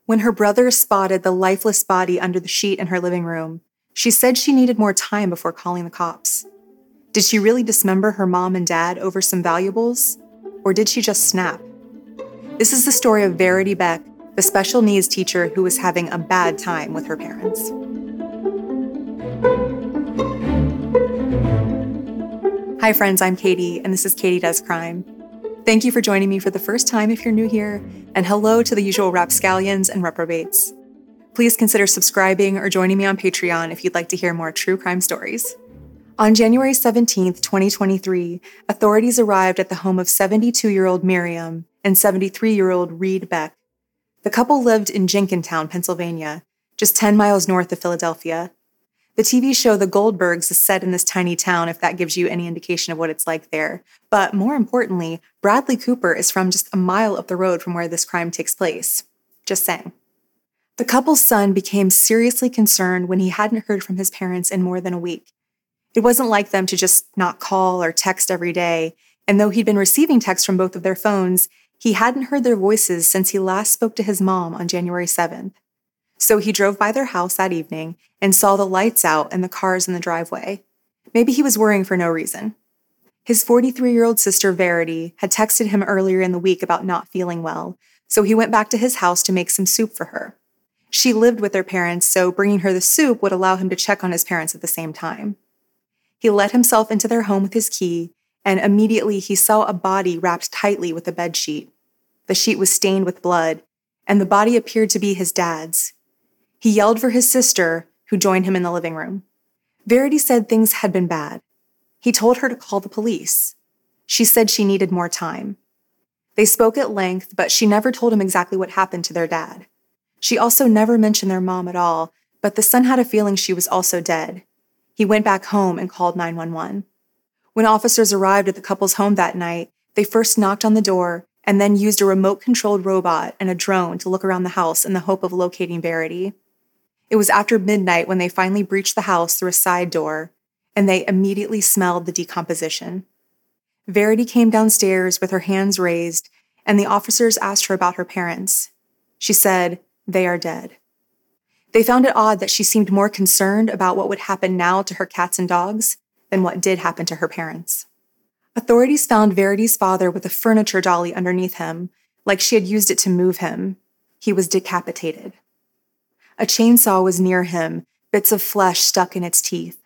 When her brother spotted the lifeless body under the sheet in her living room, she said she needed more time before calling the cops. Did she really dismember her mom and dad over some valuables? Or did she just snap? This is the story of Verity Beck, the special needs teacher who was having a bad time with her parents. Hi friends, I'm Katie, and this is Katie Does Crime. Thank you for joining me for the first time if you're new here, and hello to the usual rapscallions and reprobates. Please consider subscribing or joining me on Patreon if you'd like to hear more true crime stories. On January 17th, 2023, authorities arrived at the home of 72-year-old Miriam and 73-year-old Reed Beck. The couple lived in Jenkintown, Pennsylvania, just 10 miles north of Philadelphia. The TV show The Goldbergs is set in this tiny town, if that gives you any indication of what it's like there. But more importantly, Bradley Cooper is from just a mile up the road from where this crime takes place. Just saying. The couple's son became seriously concerned when he hadn't heard from his parents in more than a week. It wasn't like them to just not call or text every day, and though he'd been receiving texts from both of their phones, he hadn't heard their voices since he last spoke to his mom on January 7th. So he drove by their house that evening and saw the lights out and the cars in the driveway. Maybe he was worrying for no reason. His 43-year-old sister, Verity, had texted him earlier in the week about not feeling well, so he went back to his house to make some soup for her. She lived with their parents, so bringing her the soup would allow him to check on his parents at the same time. He let himself into their home with his key, and immediately he saw a body wrapped tightly with a bedsheet. The sheet was stained with blood, and the body appeared to be his dad's. He yelled for his sister, who joined him in the living room. Verity said things had been bad. He told her to call the police. She said she needed more time. They spoke at length, but she never told him exactly what happened to their dad. She also never mentioned their mom at all, but the son had a feeling she was also dead. He went back home and called 911. When officers arrived at the couple's home that night, they first knocked on the door and then used a remote-controlled robot and a drone to look around the house in the hope of locating Verity. It was after midnight when they finally breached the house through a side door, and they immediately smelled the decomposition. Verity came downstairs with her hands raised, and the officers asked her about her parents. She said, "They are dead." They found it odd that she seemed more concerned about what would happen now to her cats and dogs than what did happen to her parents. Authorities found Verity's father with a furniture dolly underneath him, like she had used it to move him. He was decapitated. A chainsaw was near him, bits of flesh stuck in its teeth.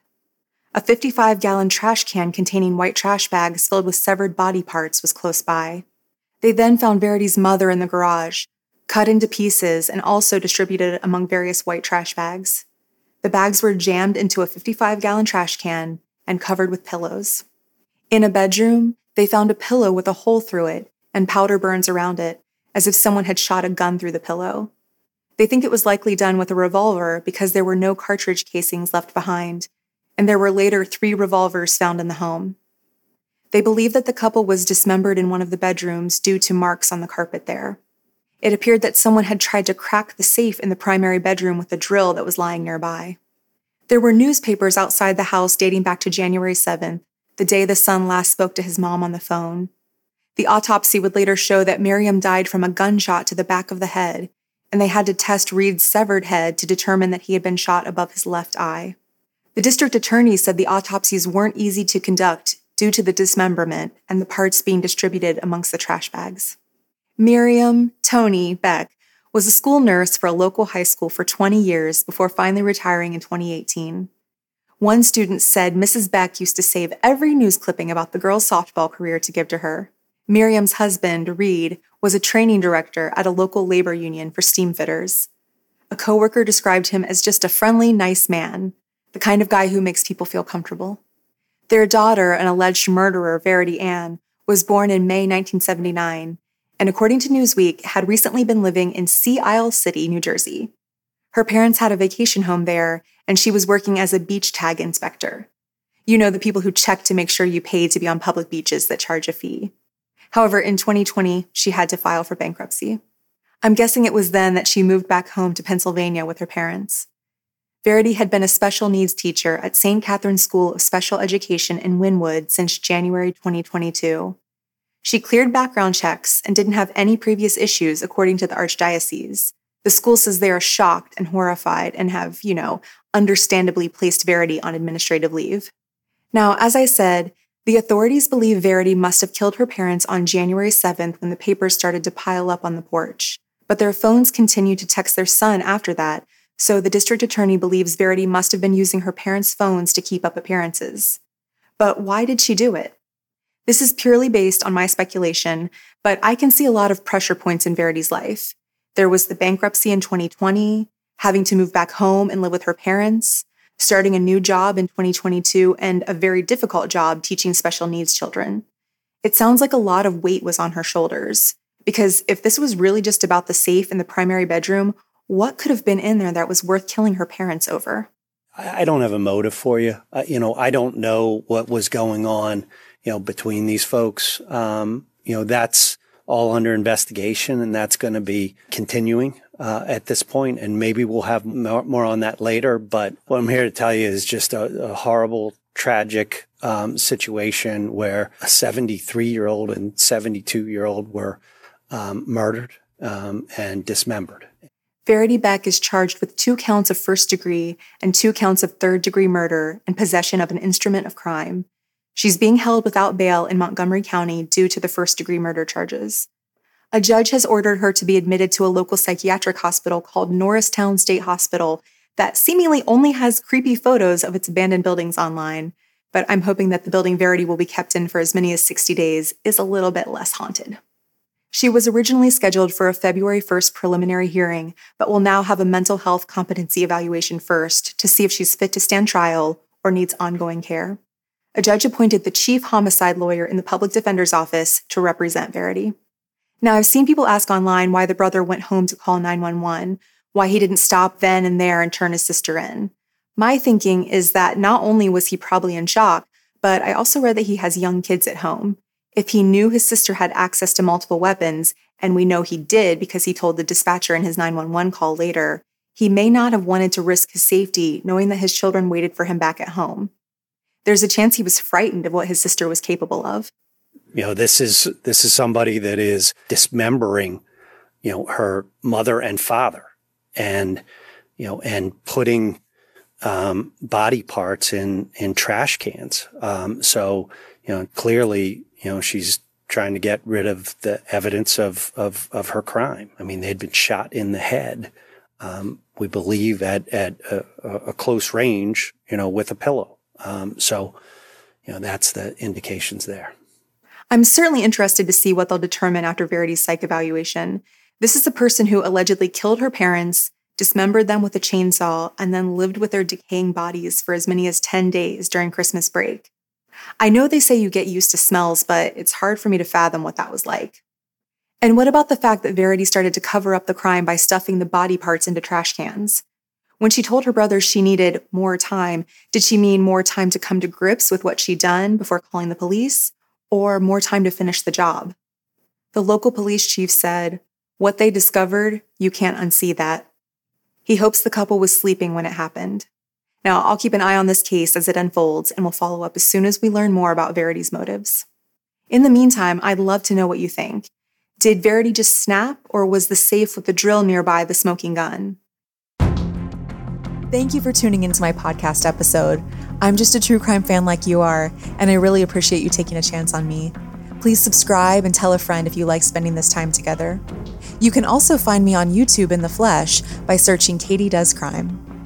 A 55-gallon trash can containing white trash bags filled with severed body parts was close by. They then found Verity's mother in the garage, cut into pieces and also distributed among various white trash bags. The bags were jammed into a 55-gallon trash can and covered with pillows. In a bedroom, they found a pillow with a hole through it and powder burns around it, as if someone had shot a gun through the pillow. They think it was likely done with a revolver because there were no cartridge casings left behind, and there were later 3 revolvers found in the home. They believe that the couple was dismembered in one of the bedrooms due to marks on the carpet there. It appeared that someone had tried to crack the safe in the primary bedroom with a drill that was lying nearby. There were newspapers outside the house dating back to January 7th, the day the son last spoke to his mom on the phone. The autopsy would later show that Miriam died from a gunshot to the back of the head, and they had to test Reed's severed head to determine that he had been shot above his left eye. The district attorney said the autopsies weren't easy to conduct due to the dismemberment and the parts being distributed amongst the trash bags. Miriam Tony Beck was a school nurse for a local high school for 20 years before finally retiring in 2018. One student said Mrs. Beck used to save every news clipping about the girl's softball career to give to her. Miriam's husband, Reed, was a training director at a local labor union for steam fitters. A coworker described him as just a friendly, nice man, the kind of guy who makes people feel comfortable. Their daughter, an alleged murderer, Verity Ann, was born in May 1979, and according to Newsweek, had recently been living in Sea Isle City, New Jersey. Her parents had a vacation home there, and she was working as a beach tag inspector. You know, the people who check to make sure you pay to be on public beaches that charge a fee. However, in 2020, she had to file for bankruptcy. I'm guessing it was then that she moved back home to Pennsylvania with her parents. Verity had been a special needs teacher at St. Catherine's School of Special Education in Wynwood since January 2022. She cleared background checks and didn't have any previous issues according to the Archdiocese. The school says they are shocked and horrified and have, understandably placed Verity on administrative leave. Now, as I said, the authorities believe Verity must have killed her parents on January 7th when the papers started to pile up on the porch. But their phones continued to text their son after that, so the district attorney believes Verity must have been using her parents' phones to keep up appearances. But why did she do it? This is purely based on my speculation, but I can see a lot of pressure points in Verity's life. There was the bankruptcy in 2020, having to move back home and live with her parents, starting a new job in 2022, and a very difficult job teaching special needs children. It sounds like a lot of weight was on her shoulders, because if this was really just about the safe in the primary bedroom, what could have been in there that was worth killing her parents over? I don't have a motive for you. I don't know what was going on, between these folks. That's all under investigation, and that's going to be continuing at this point. And maybe we'll have more on that later. But what I'm here to tell you is just a horrible, tragic situation where a 73-year-old and 72-year-old were murdered and dismembered. Verity Beck is charged with 2 counts of first degree and 2 counts of third-degree murder and possession of an instrument of crime. She's being held without bail in Montgomery County due to the first-degree murder charges. A judge has ordered her to be admitted to a local psychiatric hospital called Norristown State Hospital that seemingly only has creepy photos of its abandoned buildings online, but I'm hoping that the building Verity will be kept in for as many as 60 days is a little bit less haunted. She was originally scheduled for a February 1st preliminary hearing, but will now have a mental health competency evaluation first to see if she's fit to stand trial or needs ongoing care. A judge appointed the chief homicide lawyer in the public defender's office to represent Verity. Now, I've seen people ask online why the brother went home to call 911, why he didn't stop then and there and turn his sister in. My thinking is that not only was he probably in shock, but I also read that he has young kids at home. If he knew his sister had access to multiple weapons, and we know he did because he told the dispatcher in his 911 call later, he may not have wanted to risk his safety knowing that his children waited for him back at home. There's a chance he was frightened of what his sister was capable of. This is somebody that is dismembering, her mother and father and putting body parts in trash cans. So clearly, she's trying to get rid of the evidence of her crime. I mean, they'd been shot in the head, we believe at a close range, with a pillow. So that's the indications there. I'm certainly interested to see what they'll determine after Verity's psych evaluation. This is a person who allegedly killed her parents, dismembered them with a chainsaw, and then lived with their decaying bodies for as many as 10 days during Christmas break. I know they say you get used to smells, but it's hard for me to fathom what that was like. And what about the fact that Verity started to cover up the crime by stuffing the body parts into trash cans? When she told her brother she needed more time, did she mean more time to come to grips with what she'd done before calling the police, or more time to finish the job? The local police chief said, "What they discovered, you can't unsee that." He hopes the couple was sleeping when it happened. Now, I'll keep an eye on this case as it unfolds, and we'll follow up as soon as we learn more about Verity's motives. In the meantime, I'd love to know what you think. Did Verity just snap, or was the safe with the drill nearby the smoking gun? Thank you for tuning into my podcast episode. I'm just a true crime fan like you are, and I really appreciate you taking a chance on me. Please subscribe and tell a friend if you like spending this time together. You can also find me on YouTube in the flesh by searching Katie Does Crime.